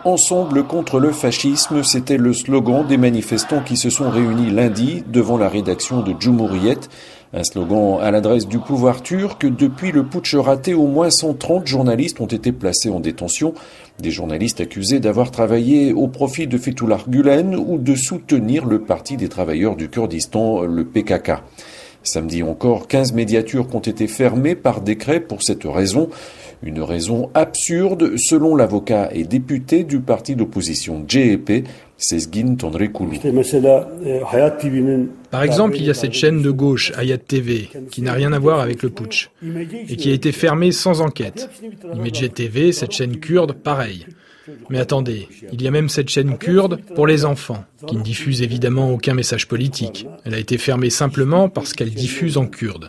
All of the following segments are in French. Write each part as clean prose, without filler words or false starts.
Ensemble contre le fascisme, c'était le slogan des manifestants qui se sont réunis lundi devant la rédaction de Cumhuriyet. Un slogan à l'adresse du pouvoir turc. Depuis le putsch raté, au moins 130 journalistes ont été placés en détention. Des journalistes accusés d'avoir travaillé au profit de Fethullah Gülen ou de soutenir le Parti des travailleurs du Kurdistan, le PKK. Samedi encore, 15 médias turcs ont été fermés par décret pour cette raison. Une raison absurde, selon l'avocat et député du parti d'opposition CHP, Sezgin Tanrıkulu. Par exemple, il y a cette chaîne de gauche, Hayat TV, qui n'a rien à voir avec le putsch, et qui a été fermée sans enquête. Imece TV, cette chaîne kurde, pareil. Mais attendez, il y a même cette chaîne kurde pour les enfants, qui ne diffuse évidemment aucun message politique. Elle a été fermée simplement parce qu'elle diffuse en kurde.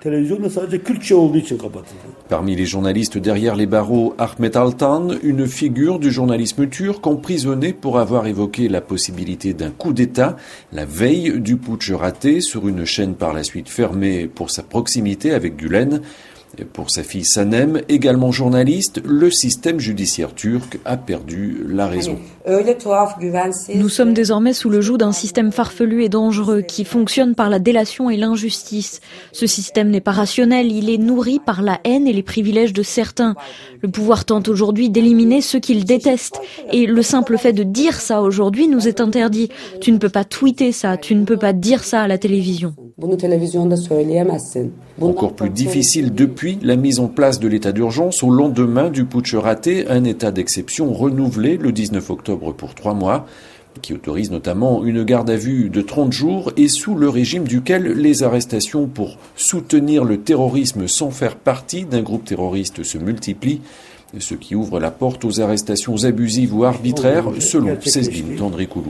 Parmi les journalistes derrière les barreaux, Ahmet Altan, une figure du journalisme turc emprisonné pour avoir évoqué la possibilité d'un coup d'État la veille du putsch raté sur une chaîne par la suite fermée pour sa proximité avec Gülen. Pour sa fille Sanem, également journaliste, le système judiciaire turc a perdu la raison. Nous sommes désormais sous le joug d'un système farfelu et dangereux qui fonctionne par la délation et l'injustice. Ce système n'est pas rationnel, il est nourri par la haine et les privilèges de certains. Le pouvoir tente aujourd'hui d'éliminer ceux qu'il déteste. Et le simple fait de dire ça aujourd'hui nous est interdit. Tu ne peux pas tweeter ça, tu ne peux pas dire ça à la télévision. Encore plus difficile depuis la mise en place de l'état d'urgence au lendemain du putsch raté, un état d'exception renouvelé le 19 octobre pour 3 mois, qui autorise notamment une garde à vue de 30 jours et sous le régime duquel les arrestations pour soutenir le terrorisme sans faire partie d'un groupe terroriste se multiplient, ce qui ouvre la porte aux arrestations abusives ou arbitraires, selon Sezgin Tanrıkulu.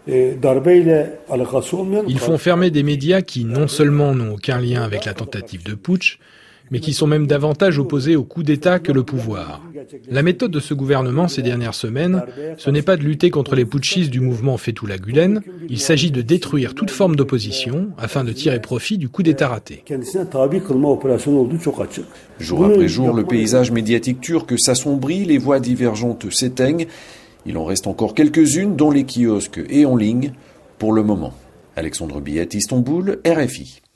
Ils font fermer des médias qui non seulement n'ont aucun lien avec la tentative de putsch, mais qui sont même davantage opposés au coup d'État que le pouvoir. La méthode de ce gouvernement ces dernières semaines, ce n'est pas de lutter contre les putschistes du mouvement Fethullah Gülen, il s'agit de détruire toute forme d'opposition afin de tirer profit du coup d'État raté. Jour après jour, le paysage médiatique turc s'assombrit, les voix divergentes s'éteignent. Il en reste encore quelques-unes dans les kiosques et en ligne pour le moment. Alexandre Billet, Istanbul, RFI.